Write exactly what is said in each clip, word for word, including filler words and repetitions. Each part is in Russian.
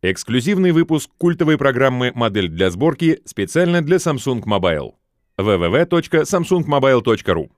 Эксклюзивный выпуск культовой программы «Модель для сборки» специально для Samsung Mobile. дабл ю дабл ю дабл ю точка самсунг мобайл точка ру.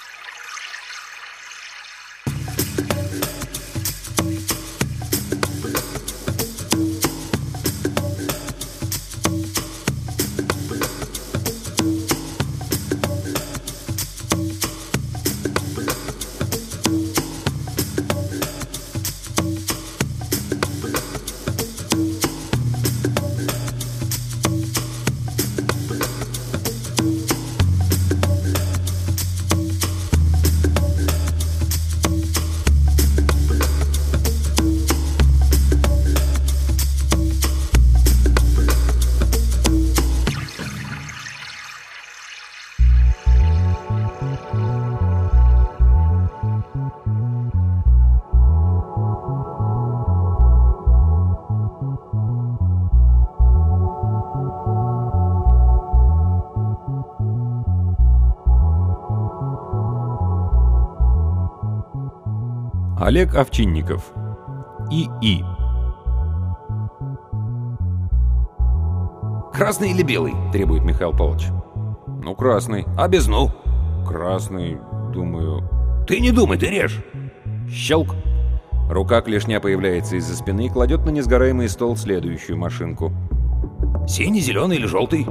Олег Овчинников. ИИ. «Красный или белый?» — требует Михаил Павлович. Ну, красный. «А без «ну»?» Красный, думаю. «Ты не думай, ты режь!» Щелк. Рука клешня появляется из-за спины и кладет на несгораемый стол следующую машинку. «Синий, зеленый или желтый?»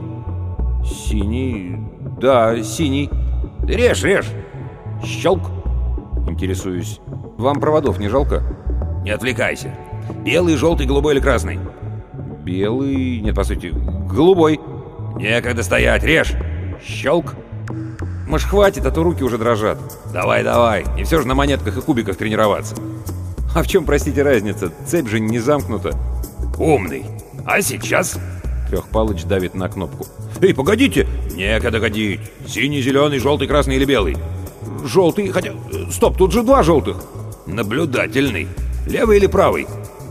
Синий... Да, синий. «Ты режь, режь!» Щелк. Интересуюсь. Вам проводов не жалко? «Не отвлекайся. Белый, желтый, голубой или красный?» Белый... Нет, по сути, голубой. «Некогда стоять, режь!» Щелк. Может, хватит, а то руки уже дрожат. «Давай, давай, не все же на монетках и кубиках тренироваться». А в чем, простите, разница? Цепь же не замкнута. «Умный. А сейчас?» Трехпалыч давит на кнопку. «Эй, погодите!» «Некогда годить. Синий, зеленый, желтый, красный или белый?» Желтый, хотя... Стоп, тут же два желтых. «Наблюдательный. Левый или правый?»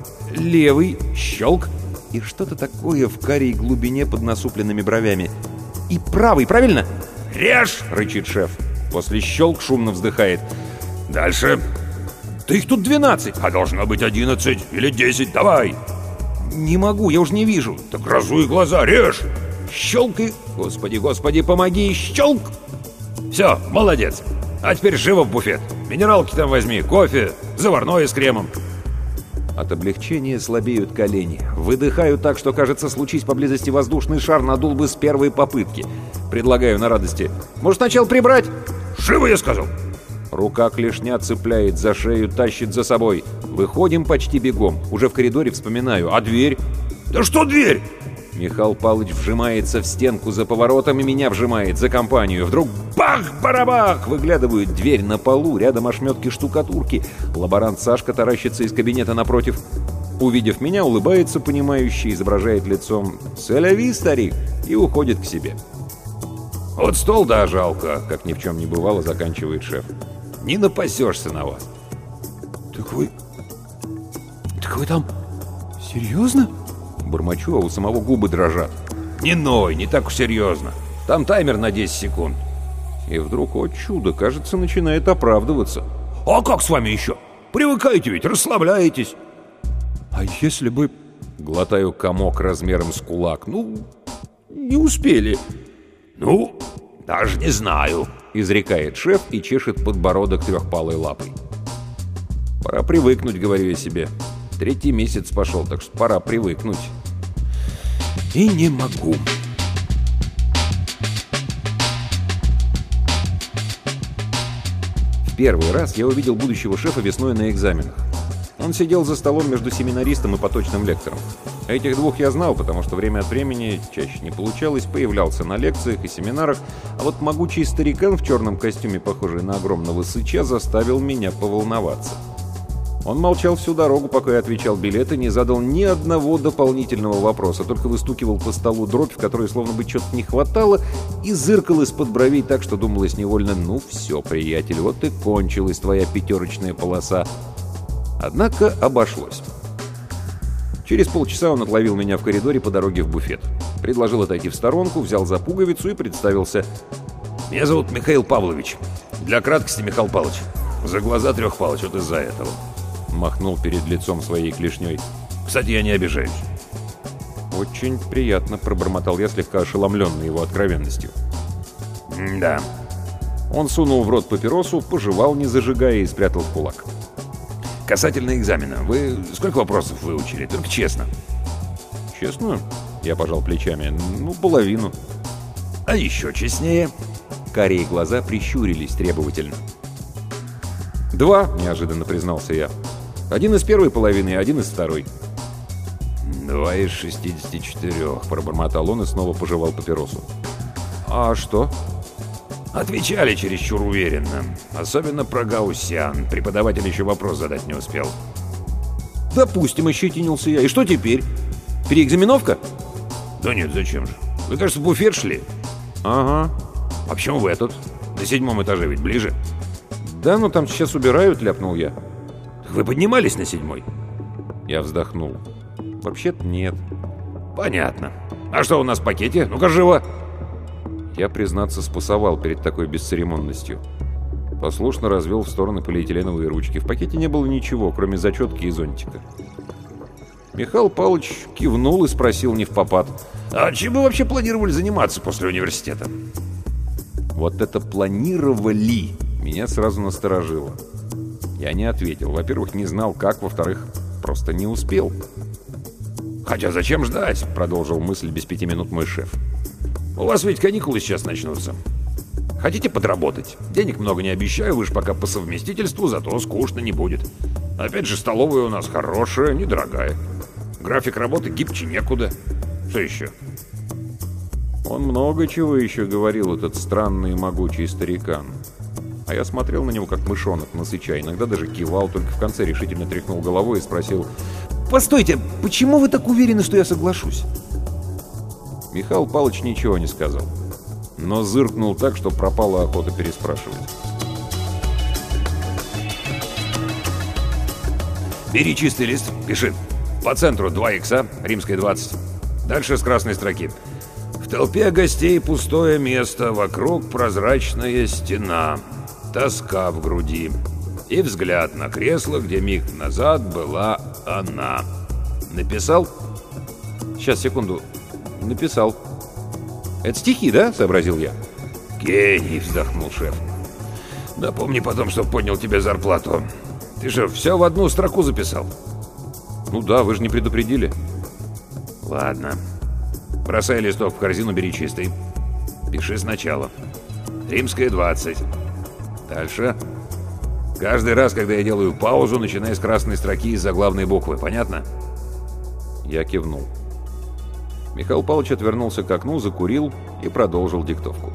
Левый. Щелк. И что-то такое в карей глубине под насупленными бровями. И правый, правильно? «Режь!» — рычит шеф. После щелк шумно вздыхает. «Дальше». «Да их тут двенадцать!» «А должно быть одиннадцать или десять, давай!» «Не могу, я уж не вижу». «Так разуй глаза, режь!» Щелк и... Господи, господи, помоги! Щелк! Все, молодец! А теперь живо в буфет. Минералки там возьми, кофе, заварное с кремом. От облегчения слабеют колени. Выдыхаю так, что, кажется, случись поблизости воздушный шар, надул бы с первой попытки. Предлагаю на радости. Может, сначала прибрать? Живо, я сказал! Рука клешня цепляет за шею, тащит за собой. Выходим почти бегом. Уже в коридоре вспоминаю. А дверь? Да что дверь? Михаил Павлович вжимается в стенку за поворотом и меня вжимает за компанию. Вдруг бах-барабах! Выглядывает дверь на полу, рядом ошметки штукатурки. Лаборант Сашка таращится из кабинета напротив. Увидев меня, улыбается понимающе, изображает лицом «Сэляви, старик!» и уходит к себе. Вот стол, да, жалко, как ни в чем не бывало, заканчивает шеф. Не напасешься на вас. Так вы... Так вы там... Серьезно? Бормочу, а у самого губы дрожат. Не ной, не так уж серьезно. Там таймер на десять секунд. И вдруг, о чудо, кажется, начинает оправдываться. А как с вами еще? Привыкаете ведь, расслабляетесь. А если бы... Глотаю комок размером с кулак. Ну, не успели. Ну, даже не знаю. Изрекает шеф и чешет подбородок трехпалой лапой. Пора привыкнуть, говорю я себе. Третий месяц пошел, так что пора привыкнуть. И не могу. В первый раз я увидел будущего шефа весной на экзаменах. Он сидел за столом между семинаристом и поточным лектором. Этих двух я знал, потому что время от времени, чаще не получалось, появлялся на лекциях и семинарах, а вот могучий старикан в черном костюме, похожий на огромного сыча, заставил меня поволноваться. Он молчал всю дорогу, пока я отвечал билеты, не задал ни одного дополнительного вопроса, только выстукивал по столу дробь, в которой словно бы чего-то не хватало, и зыркал из-под бровей так, что думалось невольно: «Ну все, приятель, вот и кончилась твоя пятерочная полоса». Однако обошлось. Через полчаса он отловил меня в коридоре по дороге в буфет. Предложил отойти в сторонку, взял за пуговицу и представился. «Меня зовут Михаил Павлович. Для краткости Михаил Павлович. За глаза Трехпалыч, вот из-за этого». Махнул перед лицом своей клешней. Кстати, я не обижаюсь». «Очень приятно», — пробормотал я, слегка ошеломленный его откровенностью. «Да». Он сунул в рот папиросу, пожевал, не зажигая, и спрятал в кулак. «Касательно экзамена, вы сколько вопросов выучили? Только честно». «Честно?» — я пожал плечами. «Ну, половину». «А еще честнее?» Карие глаза прищурились требовательно. «Два», — неожиданно признался я. «Один из первой половины, один из второй». «Два из шестидесяти четырех», — пробормотал он и снова пожевал папиросу. «А что?» «Отвечали чересчур уверенно. Особенно про гауссиан. Преподаватель еще вопрос задать не успел». «Допустим», — ощетинился я. «И что теперь? Переэкзаменовка?» «Да нет, зачем же? Вы, кажется, в буфет шли?» «Ага». «А почему в этот? На седьмом этаже ведь ближе». «Да, ну там сейчас убирают», — ляпнул я. «Вы поднимались на седьмой?» Я вздохнул. «Вообще-то нет». «Понятно. А что у нас в пакете? Ну-ка, живо!» Я, признаться, спасовал перед такой бесцеремонностью. Послушно развел в стороны полиэтиленовые ручки. В пакете не было ничего, кроме зачетки и зонтика. Михаил Павлович кивнул и спросил невпопад: «А чем вы вообще планировали заниматься после университета?» Вот это «планировали» меня сразу насторожило. Я не ответил. Во-первых, не знал как, во-вторых, просто не успел. «Хотя зачем ждать?» — продолжил мысль без пяти минут мой шеф. «У вас ведь каникулы сейчас начнутся. Хотите подработать? Денег много не обещаю, вы же пока по совместительству, зато скучно не будет. Опять же, столовая у нас хорошая, недорогая. График работы гибче некуда. Что еще?» Он много чего еще говорил, этот странный и могучий старикан. А я смотрел на него, как мышонок на сыча, иногда даже кивал, только в конце решительно тряхнул головой и спросил: «Постойте, почему вы так уверены, что я соглашусь?» Михаил Павлович ничего не сказал, но зыркнул так, что пропала охота переспрашивать. «Бери чистый лист, пиши. По центру два икса, римская двадцать. Дальше с красной строки. В толпе гостей пустое место, вокруг прозрачная стена, тоска в груди и взгляд на кресло, где миг назад была она». Написал? Сейчас, секунду. Написал. «Это стихи, да?» — сообразил я. «Гений!» — вздохнул шеф. «Напомни потом, что поднял тебе зарплату. Ты же все в одну строку записал?» «Ну да, вы же не предупредили». «Ладно. Бросай листок в корзину, бери чистый. Пиши сначала. Римская двадцать. Дальше. Каждый раз, когда я делаю паузу, начинай с красной строки из заглавной буквы. Понятно?» Я кивнул. Михаил Павлович отвернулся к окну, закурил и продолжил диктовку.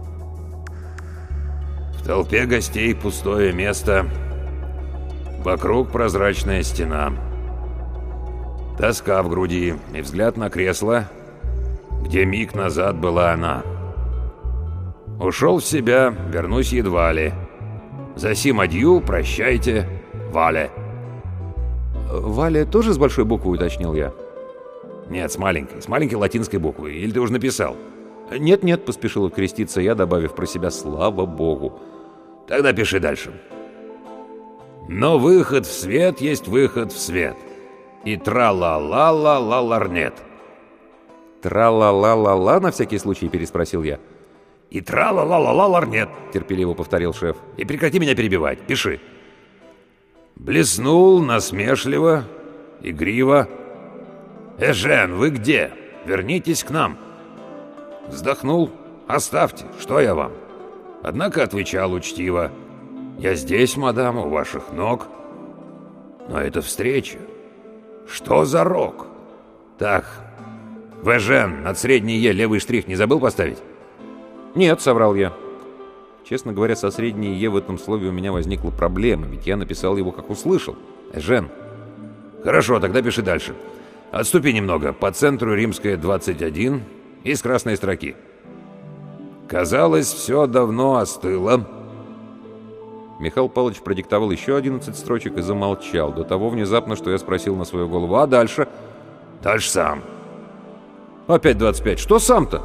В толпе гостей пустое место. Вокруг прозрачная стена. Тоска в груди и взгляд на кресло, где миг назад была она. Ушел в себя, вернусь едва ли. За сим адью, прощайте, Валя. «Валя тоже с большой буквы?» — уточнил я. «Нет, с маленькой, с маленькой латинской буквы. Или ты уже написал?» «Нет-нет», — поспешил откреститься я, добавив про себя «слава богу». «Тогда пиши дальше. Но выход в свет есть выход в свет. И тра-ла-ла-ла-ла-ларнет». «Тра-ла-ла-ла-ла» на всякий случай переспросил я. «И тра-ла-ла-ла-ла-ларнет», — терпеливо повторил шеф. «И прекрати меня перебивать. Пиши. Блеснул насмешливо, игриво. Эжен, вы где? Вернитесь к нам». Вздохнул. «Оставьте, что я вам?» Однако отвечал учтиво: «Я здесь, мадам, у ваших ног». Но это встреча. Что за рок? Так, Вэжен, над средней «е» левый штрих не забыл поставить? «Нет», — соврал я. Честно говоря, со средней «е» в этом слове у меня возникла проблема, ведь я написал его как услышал. «Эжен». «Хорошо, тогда пиши дальше. Отступи немного. По центру римская двадцать один и с красной строки. Казалось, все давно остыло». Михаил Павлович продиктовал еще одиннадцать строчек и замолчал, до того внезапно, что я спросил на свою голову: «А дальше?» «Дальше сам». «Опять двадцать пять. Что сам-то?»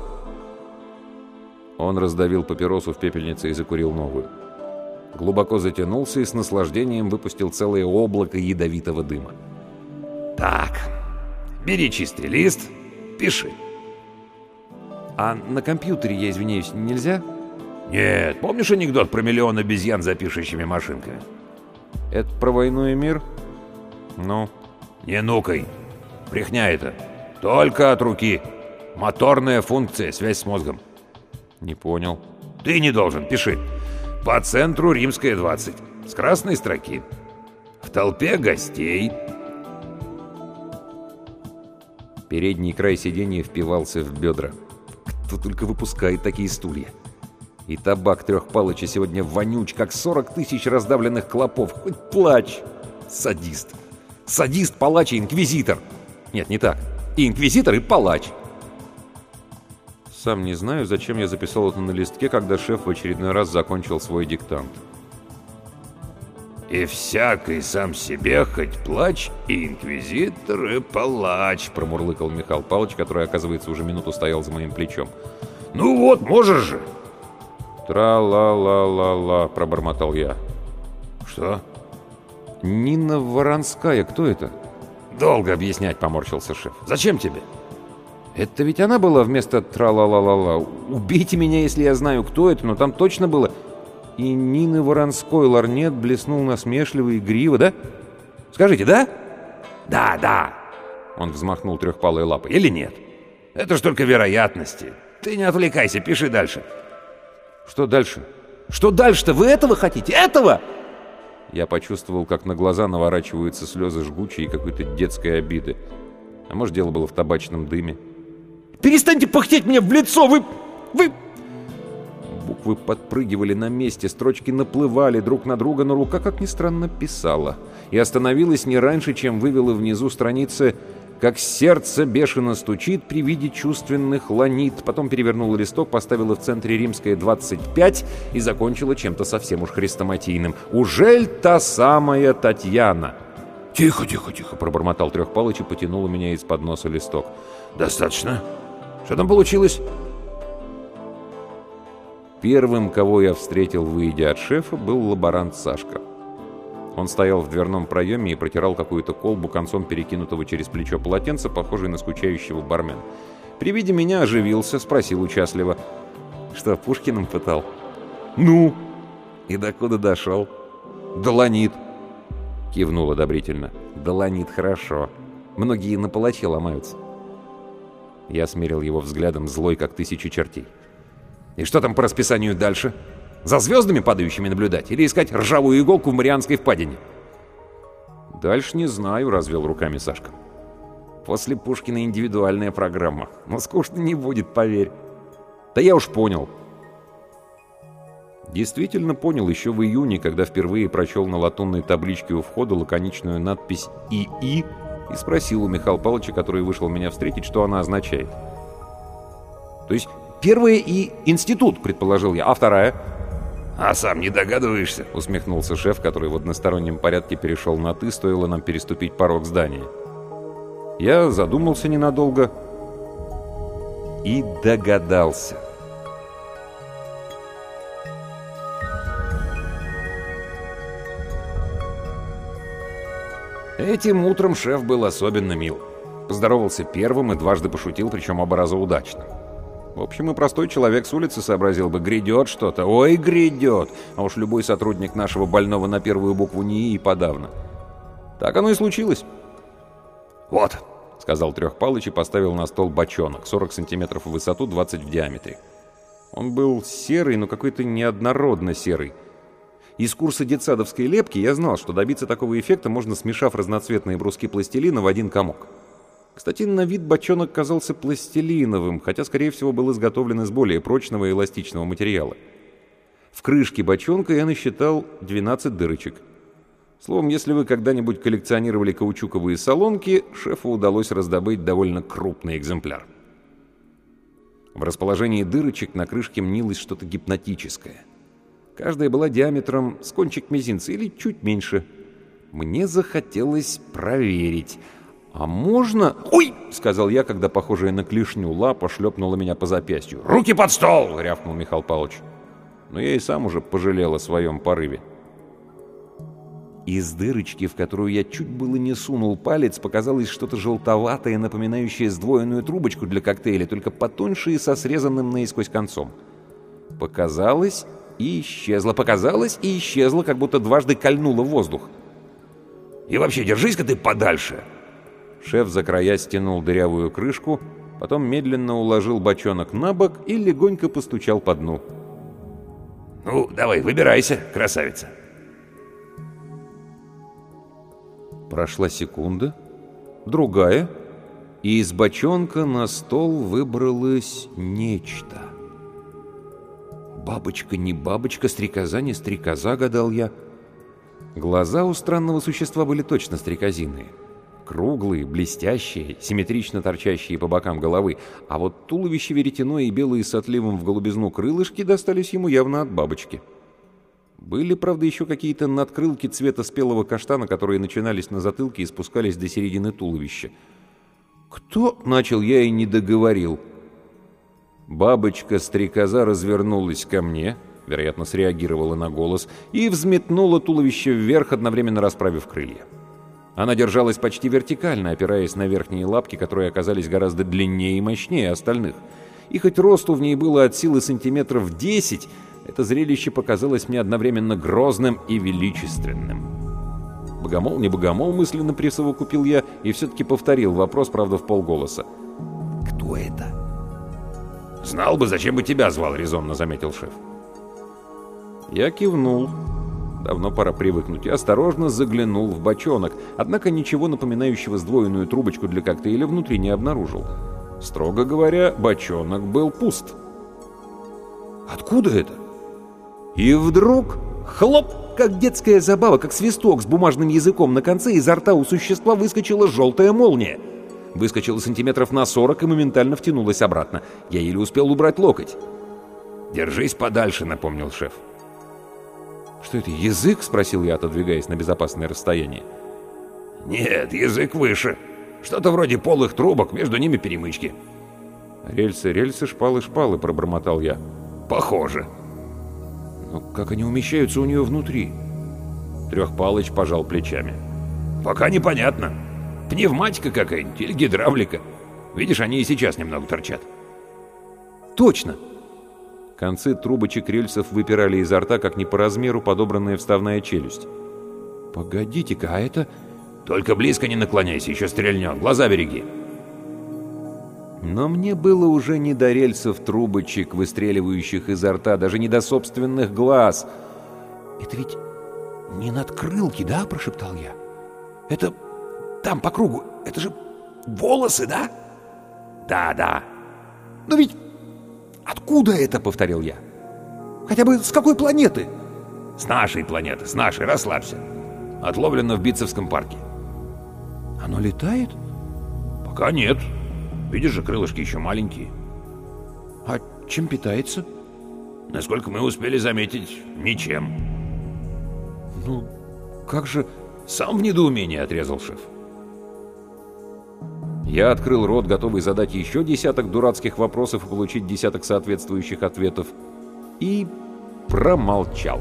Он раздавил папиросу в пепельнице и закурил новую. Глубоко затянулся и с наслаждением выпустил целое облако ядовитого дыма. Так, бери чистый лист, пиши. А на компьютере, я извиняюсь, нельзя? Нет, помнишь анекдот про миллион обезьян за пишущими машинками? Это про войну и мир? Ну? Не нукай. Брехня это. Только от руки. Моторная функция, связь с мозгом. Не понял. Ты не должен, пиши. По центру Римская, двадцать. С красной строки. В толпе гостей. Передний край сиденья впивался в бедра. Кто только выпускает такие стулья. И табак Трех Палыча сегодня вонюч, как сорок тысяч раздавленных клопов. Хоть плачь. Садист. Садист, палач и инквизитор. Нет, не так. И инквизитор, и палач. Сам не знаю, зачем я записал это на листке, когда шеф в очередной раз закончил свой диктант. «И всякий сам себе хоть плач, и инквизитор, и палач», — промурлыкал Михаил Павлович, который, оказывается, уже минуту стоял за моим плечом. «Ну вот, можешь же!» «Тра-ла-ла-ла-ла», — пробормотал я. «Что?» «Нина Воронская, кто это?» «Долго объяснять», — поморщился шеф. «Зачем тебе?» «Это ведь она была вместо тра-ла-ла-ла-ла. Убейте меня, если я знаю, кто это, но там точно было...» И Нины Воронской лорнет блеснул насмешливо и игриво, да? Скажите, да? Да, да. Он взмахнул трехпалой лапой. Или нет? Это ж только вероятности. Ты не отвлекайся, пиши дальше. Что дальше? Что дальше-то? Вы этого хотите? Этого? Я почувствовал, как на глаза наворачиваются слезы жгучей и какой-то детской обиды. А может, дело было в табачном дыме. Перестаньте пыхтеть мне в лицо! Вы... Вы... Буквы подпрыгивали на месте, строчки наплывали друг на друга, но рука, как ни странно, писала. И остановилась не раньше, чем вывела внизу страницы «Как сердце бешено стучит при виде чувственных ланит». Потом перевернула листок, поставила в центре Римская, двадцать пять и закончила чем-то совсем уж хрестоматийным. «Ужель та самая Татьяна?» «Тихо, тихо, тихо», — пробормотал Трехпалыч и потянул у меня из-под носа листок. «Достаточно. Что там получилось?» Первым, кого я встретил, выйдя от шефа, был лаборант Сашка. Он стоял в дверном проеме и протирал какую-то колбу концом перекинутого через плечо полотенца, похожий на скучающего бармена. При виде меня оживился, спросил участливо. «Что, Пушкиным пытал?» «Ну?» «И докуда дошел?» «Доланит», — кивнул одобрительно. «Доланит, хорошо. Многие на палаче ломаются». Я смерил его взглядом, злой, как тысячи чертей. «И что там по расписанию дальше? За звездами падающими наблюдать? Или искать ржавую иголку в Марианской впадине?» «Дальше не знаю», — развел руками Сашка. «После Пушкина индивидуальная программа. Но скучно не будет, поверь». «Да я уж понял». Действительно понял еще в июне, когда впервые прочел на латунной табличке у входа лаконичную надпись «ИИ» и спросил у Михаила Павловича, который вышел меня встретить, что она означает. «То есть первая и институт», — предположил я, — «а вторая?» «А сам не догадываешься?» — усмехнулся шеф, который в одностороннем порядке перешел на «ты», стоило нам переступить порог здания. Я задумался ненадолго и догадался. Этим утром шеф был особенно мил. Поздоровался первым и дважды пошутил, причем оба раза удачно. В общем, и простой человек с улицы сообразил бы, грядет что-то. Ой, грядет! А уж любой сотрудник нашего больного на первую букву НИИ и подавно. Так оно и случилось. «Вот», — сказал Трехпалыч и поставил на стол бочонок, сорок сантиметров в высоту, двадцать в диаметре. Он был серый, но какой-то неоднородно серый. Из курса детсадовской лепки я знал, что добиться такого эффекта можно, смешав разноцветные бруски пластилина в один комок. Кстати, на вид бочонок казался пластилиновым, хотя, скорее всего, был изготовлен из более прочного и эластичного материала. В крышке бочонка я насчитал двенадцать дырочек. Словом, если вы когда-нибудь коллекционировали каучуковые солонки, шефу удалось раздобыть довольно крупный экземпляр. В расположении дырочек на крышке мнилось что-то гипнотическое. Каждая была диаметром с кончик мизинца или чуть меньше. Мне захотелось проверить. «А можно...» «Ой!» — сказал я, когда похожая на клешню лапа шлепнула меня по запястью. «Руки под стол!» — рявкнул Михаил Павлович. Но я и сам уже пожалел о своем порыве. Из дырочки, в которую я чуть было не сунул палец, показалось что-то желтоватое, напоминающее сдвоенную трубочку для коктейля, только потоньше и со срезанным наискось концом. Показалось и исчезло, показалось и исчезло, как будто дважды кольнуло воздух. «И вообще, держись-ка ты подальше!» Шеф за края стянул дырявую крышку, потом медленно уложил бочонок на бок и легонько постучал по дну. «Ну, давай, выбирайся, красавица!» Прошла секунда, другая, и из бочонка на стол выбралось нечто. Бабочка не бабочка, стрекоза не стрекоза, гадал я. Глаза у странного существа были точно стрекозиные. Круглые, блестящие, симметрично торчащие по бокам головы, а вот туловище веретено и белые с отливом в голубизну крылышки достались ему явно от бабочки. Были, правда, еще какие-то надкрылки цвета спелого каштана, которые начинались на затылке и спускались до середины туловища. «Кто?» — начал я и не договорил. Бабочка-стрекоза развернулась ко мне, вероятно, среагировала на голос, и взметнула туловище вверх, одновременно расправив крылья. Она держалась почти вертикально, опираясь на верхние лапки, которые оказались гораздо длиннее и мощнее остальных. И хоть росту в ней было от силы сантиметров десять, это зрелище показалось мне одновременно грозным и величественным. Богомол, не богомол, мысленно присовокупил я и все-таки повторил вопрос, правда, в полголоса. «Кто это?» «Знал бы, зачем бы тебя звал», — резонно заметил шеф. Я кивнул. Давно пора привыкнуть, и осторожно заглянул в бочонок, однако ничего напоминающего сдвоенную трубочку для коктейля внутри не обнаружил. Строго говоря, бочонок был пуст. «Откуда это?» И вдруг, хлоп, как детская забава, как свисток с бумажным языком на конце, изо рта у существа выскочила желтая молния. Выскочила сантиметров на сорок и моментально втянулась обратно. Я еле успел убрать локоть. «Держись подальше», — напомнил шеф. «Что это, язык?» — спросил я, отодвигаясь на безопасное расстояние. «Нет, язык выше. Что-то вроде полых трубок, между ними перемычки». «Рельсы, рельсы, шпалы, шпалы», — пробормотал я. «Похоже». «Но как они умещаются у нее внутри?» Трехпалыч пожал плечами. «Пока непонятно. Пневматика какая-нибудь или гидравлика. Видишь, они и сейчас немного торчат». «Точно!» Концы трубочек рельсов выпирали изо рта, как не по размеру подобранная вставная челюсть. «Погодите-ка, а это...» «Только близко не наклоняйся, еще стрельнет. Глаза береги». Но мне было уже не до рельсов трубочек, выстреливающих изо рта, даже не до собственных глаз. «Это ведь не надкрылки, да?» — прошептал я. «Это там по кругу. Это же волосы, да?» «Да, да». «Но ведь откуда это?» — повторил я. «Хотя бы с какой планеты?» «С нашей планеты, с нашей. Расслабься. Отловлено в Битцевском парке». «Оно летает?» «Пока нет. Видишь же, крылышки еще маленькие». «А чем питается?» «Насколько мы успели заметить, ничем». «Ну, как же...» «Сам в недоумении», — отрезал шеф. Я открыл рот, готовый задать еще десяток дурацких вопросов и получить десяток соответствующих ответов, и промолчал.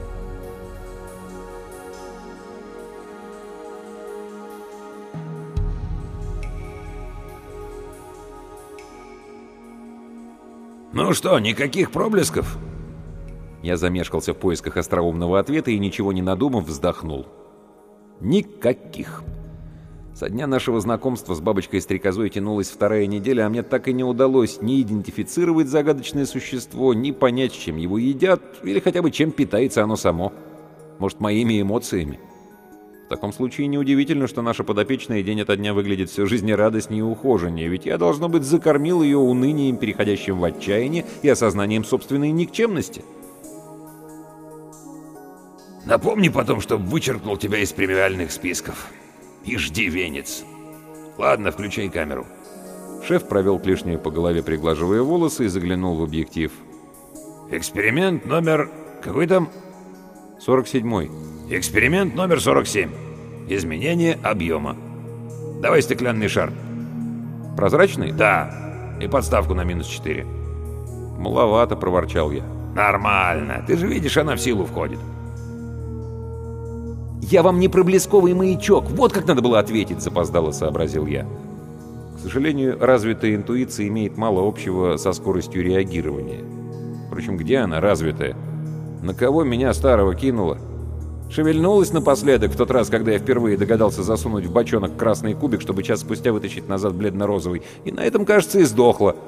«Ну что, никаких проблесков?» Я замешкался в поисках остроумного ответа и, ничего не надумав, вздохнул. Никаких. Со дня нашего знакомства с бабочкой-стрекозой тянулась вторая неделя, а мне так и не удалось ни идентифицировать загадочное существо, ни понять, чем его едят, или хотя бы чем питается оно само. Может, моими эмоциями. В таком случае неудивительно, что наша подопечная день ото дня выглядит все жизнерадостнее и ухоженнее, ведь я, должно быть, закормил ее унынием, переходящим в отчаяние, и осознанием собственной никчемности. «Напомни потом, чтоб вычеркнул тебя из премиальных списков. Иждивенец. Ладно, включай камеру». Шеф провел клешней по голове, приглаживая волосы, и заглянул в объектив. «Эксперимент номер... какой там?» сорок седьмой. «Эксперимент номер сорок семь. Изменение объема. Давай стеклянный шар». «Прозрачный?» «Да. И подставку на минус четыре». «Маловато», — проворчал я. «Нормально. Ты же видишь, она в силу входит». «Я вам не проблесковый маячок! Вот как надо было ответить!» — запоздало сообразил я. К сожалению, развитая интуиция имеет мало общего со скоростью реагирования. Впрочем, где она развитая? На кого меня старого кинуло? Шевельнулась напоследок в тот раз, когда я впервые догадался засунуть в бочонок красный кубик, чтобы час спустя вытащить назад бледно-розовый, и на этом, кажется, и сдохла.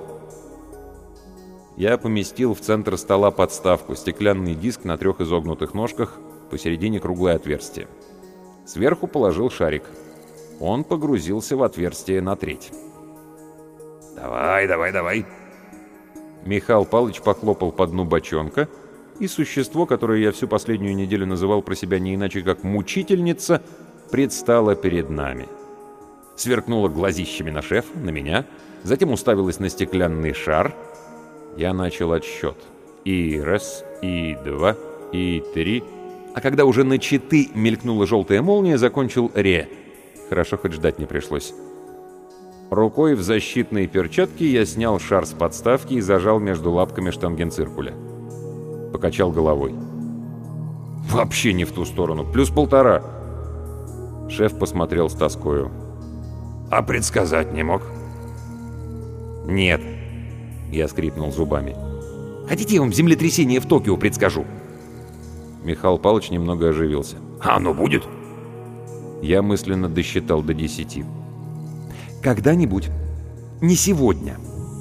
Я поместил в центр стола подставку, стеклянный диск на трех изогнутых ножках, посередине круглое отверстие. Сверху положил шарик. Он погрузился в отверстие на треть. «Давай, давай, давай!» Михаил Павлович похлопал по дну бочонка, и существо, которое я всю последнюю неделю называл про себя не иначе как «мучительница», предстало перед нами. Сверкнуло глазищами на шефа, на меня, затем уставилось на стеклянный шар. Я начал отсчет. И раз, и два, и три. А когда уже на четы мелькнула желтая молния, закончил «ре». Хорошо, хоть ждать не пришлось. Рукой в защитной перчатке я снял шар с подставки и зажал между лапками штангенциркуля. Покачал головой. Вообще не в ту сторону. Плюс полтора. Шеф посмотрел с тоскою. «А предсказать не мог?» «Нет». Я скрипнул зубами. «Хотите, я вам землетрясение в Токио предскажу?» Михаил Павлович немного оживился. «А оно будет?» Я мысленно досчитал до десяти. «Когда-нибудь. Не сегодня».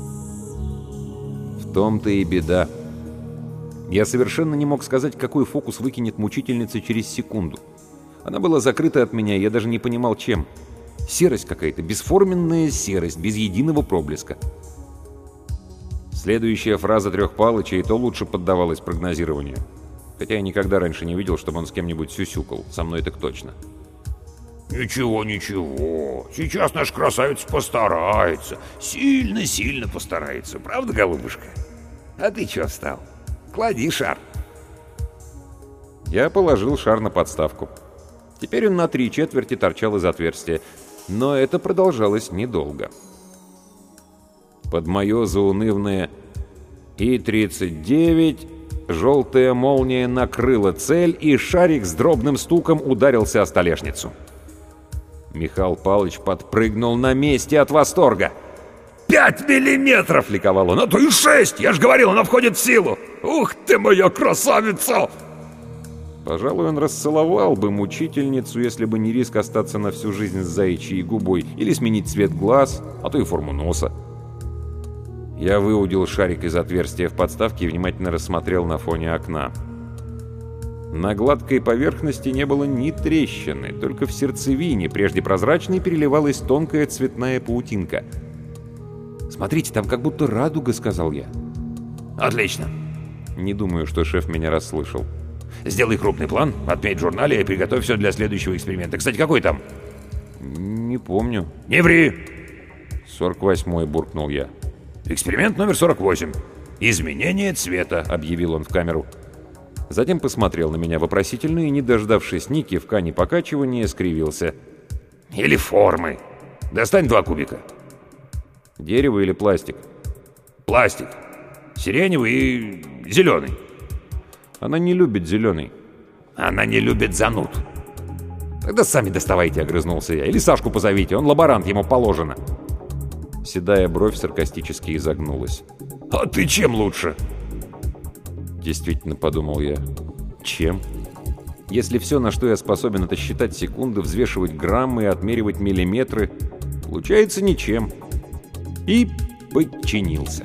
В том-то и беда. Я совершенно не мог сказать, какой фокус выкинет мучительница через секунду. Она была закрыта от меня, я даже не понимал, чем. Серость какая-то, бесформенная серость, без единого проблеска. Следующая фраза Трех Палыча и то лучше поддавалась прогнозированию. Хотя я никогда раньше не видел, чтобы он с кем-нибудь сюсюкал. Со мной так точно. «Ничего, ничего. Сейчас наш красавец постарается. Сильно-сильно постарается. Правда, голубушка? А ты чё встал? Клади шар». Я положил шар на подставку. Теперь он на три четверти торчал из отверстия. Но это продолжалось недолго. Под мое заунывное «И тридцать девять» желтая молния накрыла цель, и шарик с дробным стуком ударился о столешницу. Михаил Павлович подпрыгнул на месте от восторга. «Пять миллиметров!» — ликовал он. «А то и шесть! Я же говорил, она входит в силу! Ух ты, моя красавица!» Пожалуй, он расцеловал бы мучительницу, если бы не риск остаться на всю жизнь с заячьей губой или сменить цвет глаз, а то и форму носа. Я выудил шарик из отверстия в подставке и внимательно рассмотрел на фоне окна. На гладкой поверхности не было ни трещины, только в сердцевине, прежде прозрачной, переливалась тонкая цветная паутинка. «Смотрите, там как будто радуга», — сказал я. «Отлично!» Не думаю, что шеф меня расслышал. «Сделай крупный план, отметь в журнале и приготовь все для следующего эксперимента. Кстати, какой там?» «Не помню». «Не ври!» «сорок восьмой», — буркнул я. «Эксперимент номер сорок восемь. Изменение цвета», — объявил он в камеру. Затем посмотрел на меня вопросительно и, не дождавшись ни кивка, ни покачивания, скривился. «Или формы. Достань два кубика». «Дерево или пластик?» «Пластик. Сиреневый и зеленый». «Она не любит зеленый». «Она не любит зануд». «Тогда сами доставайте», — огрызнулся я. «Или Сашку позовите, он лаборант, ему положено». Седая бровь саркастически изогнулась. «А ты чем лучше?» Действительно, подумал я. Чем? Если все, на что я способен, это считать секунды, взвешивать граммы и отмеривать миллиметры, получается ничем. И подчинился.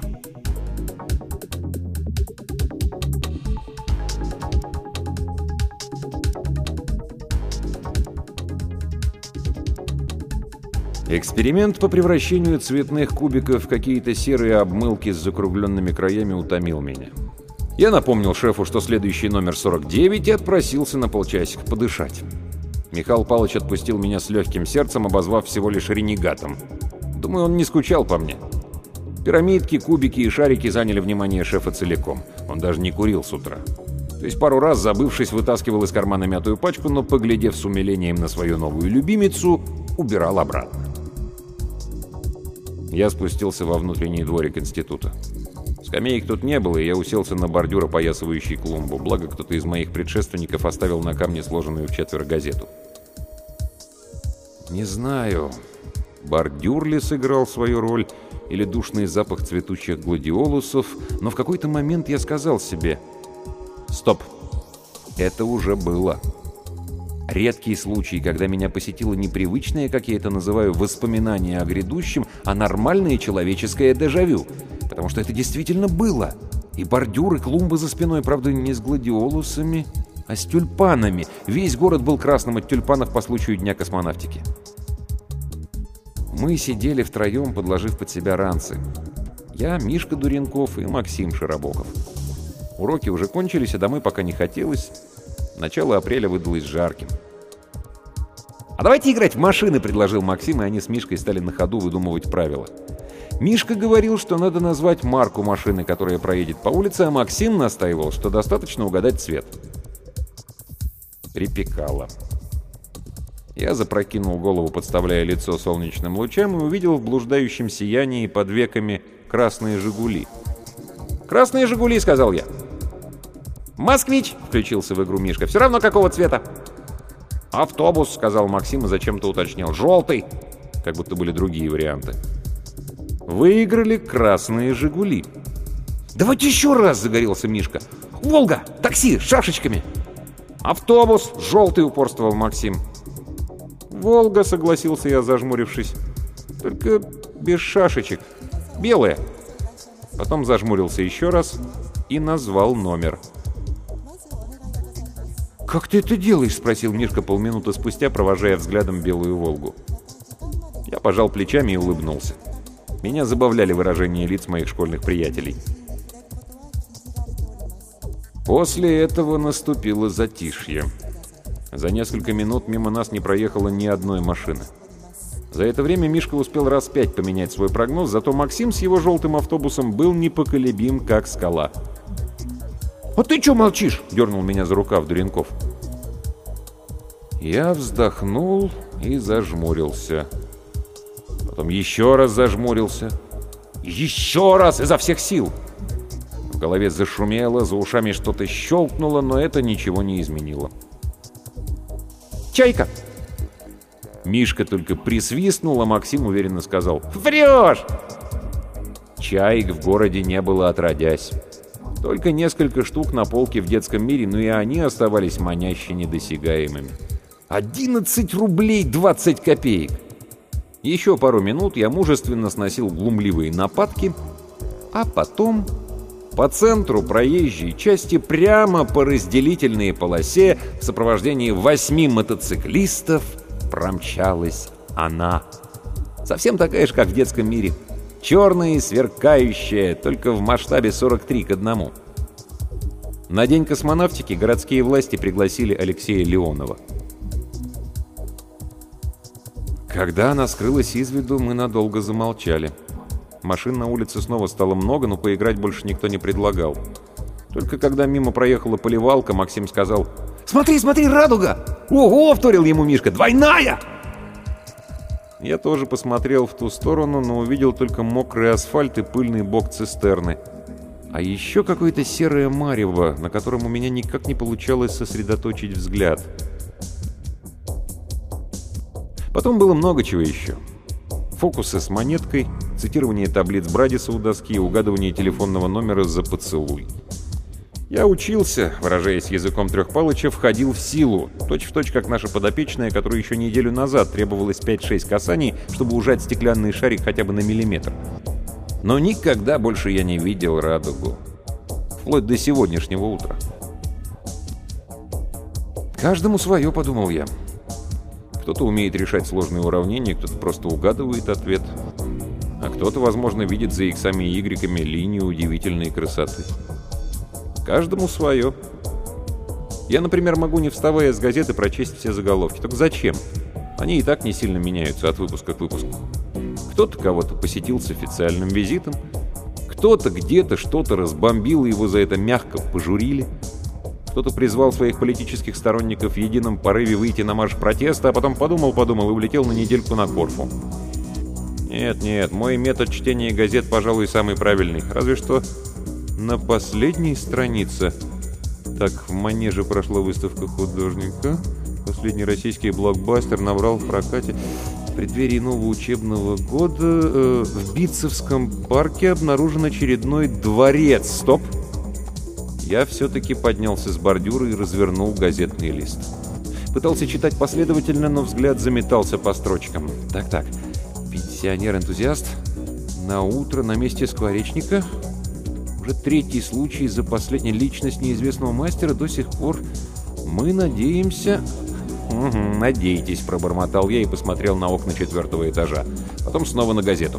Эксперимент по превращению цветных кубиков в какие-то серые обмылки с закругленными краями утомил меня. Я напомнил шефу, что следующий номер сорок девять, и отпросился на полчасика подышать. Михаил Павлович отпустил меня с легким сердцем, обозвав всего лишь ренегатом. Думаю, он не скучал по мне. Пирамидки, кубики и шарики заняли внимание шефа целиком. Он даже не курил с утра. То есть пару раз, забывшись, вытаскивал из кармана мятую пачку, но, поглядев с умилением на свою новую любимицу, убирал обратно. Я спустился во внутренний дворик института. Скамеек тут не было, и я уселся на бордюр, опоясывающий клумбу, благо кто-то из моих предшественников оставил на камне сложенную в четверо газету. Не знаю, бордюр ли сыграл свою роль, или душный запах цветущих гладиолусов, но в какой-то момент я сказал себе: «Стоп! Это уже было». Редкий случай, когда меня посетило непривычное, как я это называю, воспоминание о грядущем, а нормальное человеческое дежавю. Потому что это действительно было. И бордюр, и клумбы за спиной, правда, не с гладиолусами, а с тюльпанами. Весь город был красным от тюльпанов по случаю Дня космонавтики. Мы сидели втроем, подложив под себя ранцы. Я, Мишка Дуренков и Максим Широбоков. Уроки уже кончились, а домой пока не хотелось. Начало апреля выдалось жарким. «А давайте играть в машины», — предложил Максим, и они с Мишкой стали на ходу выдумывать правила. Мишка говорил, что надо назвать марку машины, которая проедет по улице, а Максим настаивал, что достаточно угадать цвет. Припекало. Я запрокинул голову, подставляя лицо солнечным лучам, и увидел в блуждающем сиянии под веками красные «Жигули». «Красные «Жигули», — сказал я. «Москвич», — включился в игру Мишка, — «все равно какого цвета?» «Автобус», — сказал Максим и зачем-то уточнил. «Желтый», как будто были другие варианты. Выиграли красные «Жигули». «Давайте еще раз», — загорелся Мишка. «Волга! Такси! С шашечками!» «Автобус! Желтый!» — упорствовал Максим. «Волга», — согласился я, зажмурившись. «Только без шашечек. Белая». Потом зажмурился еще раз и назвал номер. «Как ты это делаешь?» — спросил Мишка полминуты спустя, провожая взглядом белую «Волгу». Я пожал плечами и улыбнулся. Меня забавляли выражения лиц моих школьных приятелей. После этого наступило затишье. За несколько минут мимо нас не проехало ни одной машины. За это время Мишка успел раз пять поменять свой прогноз, зато Максим с его желтым автобусом был непоколебим, как скала. «А ты чё молчишь?» — дернул меня за рукав Дуренков. Я вздохнул и зажмурился. Потом еще раз зажмурился. Еще раз изо всех сил. В голове зашумело, за ушами что-то щелкнуло, но это ничего не изменило. «Чайка!» Мишка только присвистнул, а Максим уверенно сказал: «Врешь!» Чаек в городе не было отродясь. Только несколько штук на полке в детском мире, но и они оставались маняще недосягаемыми. одиннадцать рублей двадцать копеек! Еще пару минут я мужественно сносил глумливые нападки, а потом по центру проезжей части прямо по разделительной полосе в сопровождении восьми мотоциклистов промчалась она. Совсем такая же, как в детском мире. Черная и сверкающая, только в масштабе сорок три к одному. На День космонавтики городские власти пригласили Алексея Леонова. Когда она скрылась из виду, мы надолго замолчали. Машин на улице снова стало много, но поиграть больше никто не предлагал. Только когда мимо проехала поливалка, Максим сказал: «Смотри, смотри, радуга!» «Ого!» — вторил ему Мишка. «Двойная!» Я тоже посмотрел в ту сторону, но увидел только мокрый асфальт и пыльный бок цистерны. А еще какое-то серое марево, на котором у меня никак не получалось сосредоточить взгляд. Потом было много чего еще. Фокусы с монеткой, цитирование таблиц Брадиса у доски, угадывание телефонного номера за поцелуй. Я учился, выражаясь языком Трехпалыча, входил в силу, точь-в-точь, как наша подопечная, которой еще неделю назад требовалось пять-шесть касаний, чтобы ужать стеклянный шарик хотя бы на миллиметр. Но никогда больше я не видел радугу. Вплоть до сегодняшнего утра. «Каждому свое», — подумал я. Кто-то умеет решать сложные уравнения, кто-то просто угадывает ответ, а кто-то, возможно, видит за иксами и игреками линию удивительной красоты. Каждому свое. Я, например, могу, не вставая с газеты, прочесть все заголовки. Так зачем? Они и так не сильно меняются от выпуска к выпуску. Кто-то кого-то посетил с официальным визитом, кто-то где-то что-то разбомбил, и его за это мягко пожурили. Кто-то призвал своих политических сторонников в едином порыве выйти на марш протеста, а потом подумал-подумал и улетел на недельку на Корфу. Нет-нет, мой метод чтения газет, пожалуй, самый правильный. Разве что На последней странице. Так, в Манеже прошла выставка художника. Последний российский блокбастер набрал в прокате. В преддверии нового учебного года э, в Битцевском парке обнаружен очередной дворец. Стоп! Я все-таки поднялся с бордюра и развернул газетный лист. Пытался читать последовательно, но взгляд заметался по строчкам. Так-так. Пенсионер-энтузиаст. На утро на месте скворечника. Уже третий случай за последний. Личность неизвестного мастера до сих пор. Мы надеемся... «Угу, надейтесь», — пробормотал я и посмотрел на окна четвертого этажа. Потом снова на газету.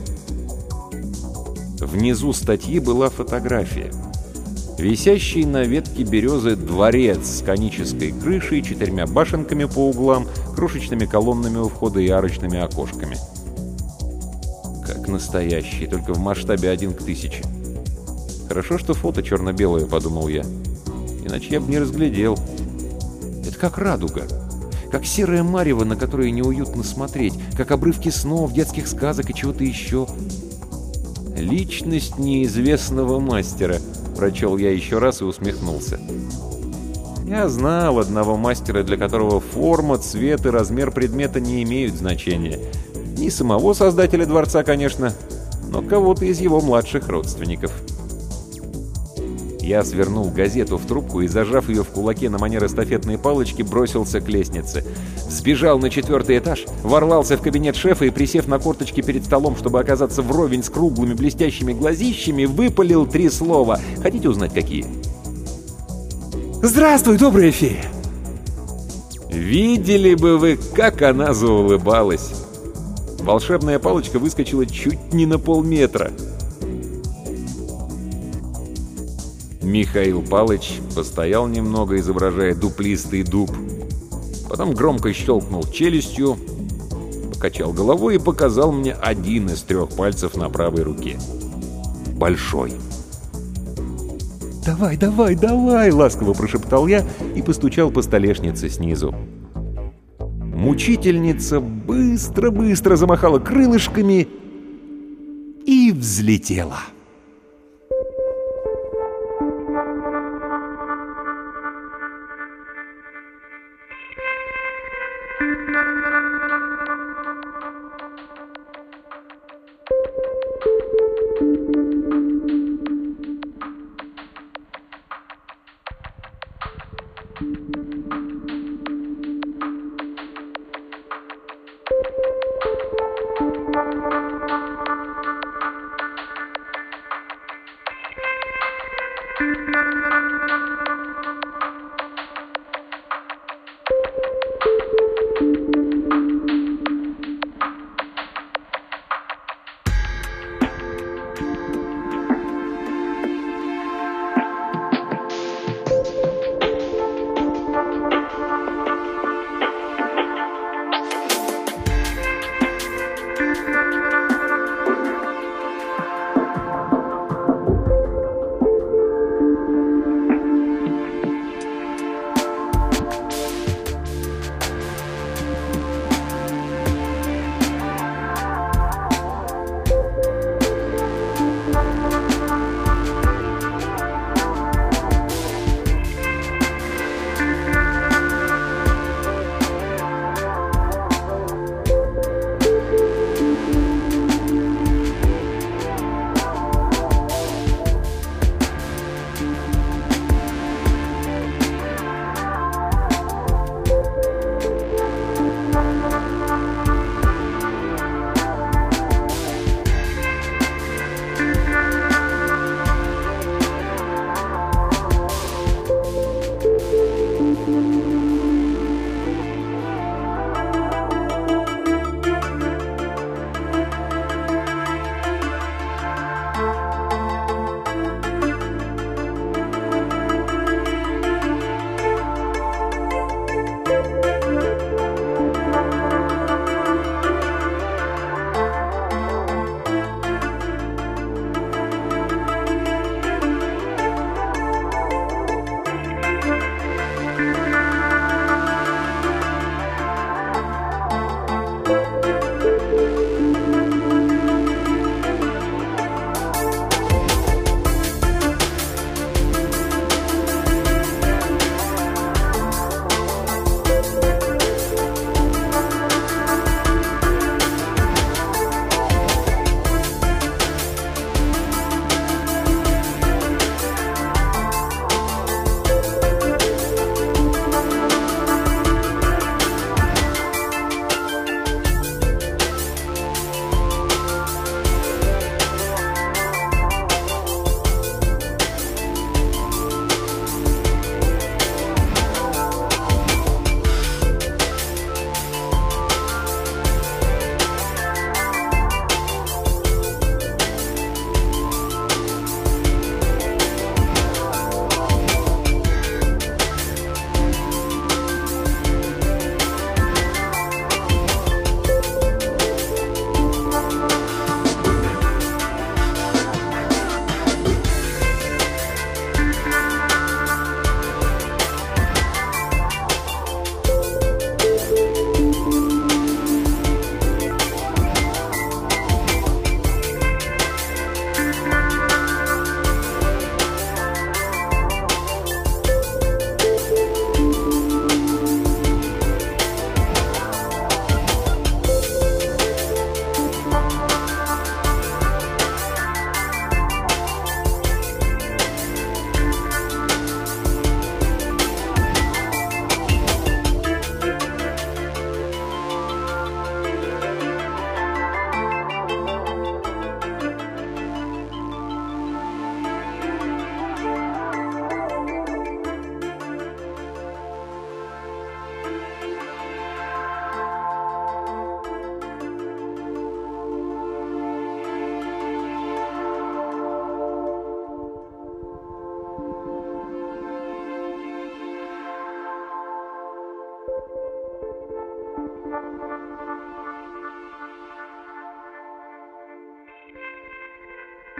Внизу статьи была фотография. Висящий на ветке березы дворец с конической крышей, четырьмя башенками по углам, крошечными колоннами у входа и арочными окошками. Как настоящий, только в масштабе один к тысяче. Хорошо, что фото черно-белое, подумал я. Иначе я бы не разглядел. Это как радуга. Как серая марево, на которое неуютно смотреть. Как обрывки снов, детских сказок и чего-то еще. «Личность неизвестного мастера», — прочел я еще раз и усмехнулся. Я знал одного мастера, для которого форма, цвет и размер предмета не имеют значения. Не самого создателя дворца, конечно, но кого-то из его младших родственников. Я свернул газету в трубку и, зажав ее в кулаке на манер эстафетной палочки, бросился к лестнице. Сбежал на четвертый этаж, ворвался в кабинет шефа и, присев на корточки перед столом, чтобы оказаться вровень с круглыми блестящими глазищами, выпалил три слова. Хотите узнать, какие? «Здравствуй, добрая фея!» Видели бы вы, как она заулыбалась. Волшебная палочка выскочила чуть не на полметра. Михаил Палыч постоял немного, изображая дуплистый дуб. Потом громко щелкнул челюстью, покачал головой и показал мне один из трех пальцев на правой руке. Большой. «Давай, давай, давай!» — ласково прошептал я и постучал по столешнице снизу. Мучительница быстро-быстро замахала крылышками и взлетела.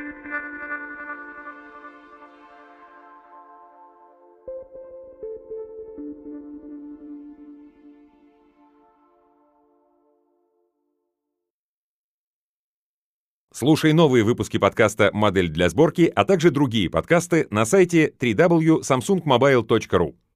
Слушай новые выпуски подкаста «Модель для сборки», а также другие подкасты на сайте дабл ю дабл ю дабл ю точка самсунг мобайл точка ру.